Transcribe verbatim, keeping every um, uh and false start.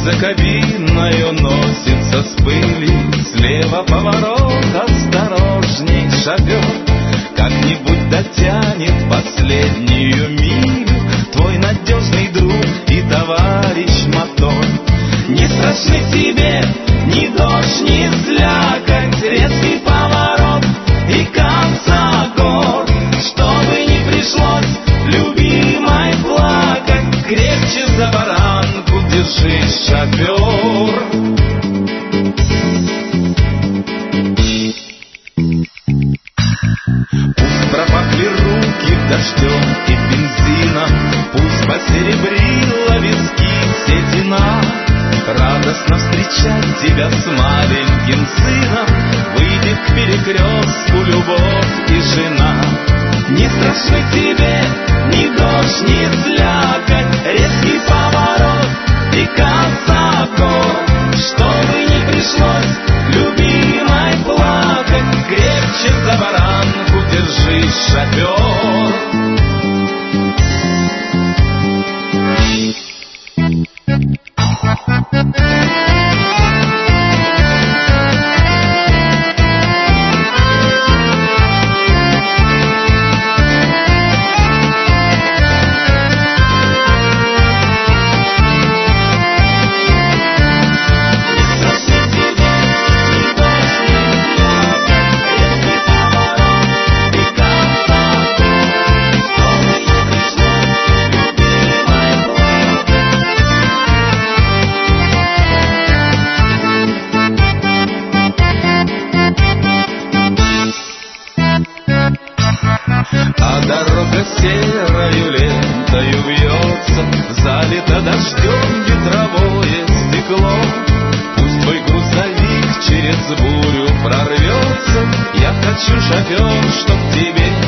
за кабиною носится с пылью. Слева поворот, осторожней, шофер. Как-нибудь дотянет последнюю милю твой надежный друг и товарищ мотор. Не страшны тебе ни дождь, ни слякоть, резкий поворот и конца гор. Чтобы не пришлось, любимой, плакать, крепче за баранку держись, шофер. Пусть пропахли руки дождем и бензином, пусть посеребрила виски седина. Радостно встречать тебя с маленьким сыном выйдет к перекрестку любовь и жена. Не страшны тебе ни дождь, ни слякоть, резкий поворот и конца гор. Чтобы не пришлось, любимой, плакать, крепче за баранку держись, шофер. А дорога серою лентою вьется, залито дождем ветровое стекло. Пусть твой грузовик через бурю прорвется, я хочу, шофер, чтоб тебе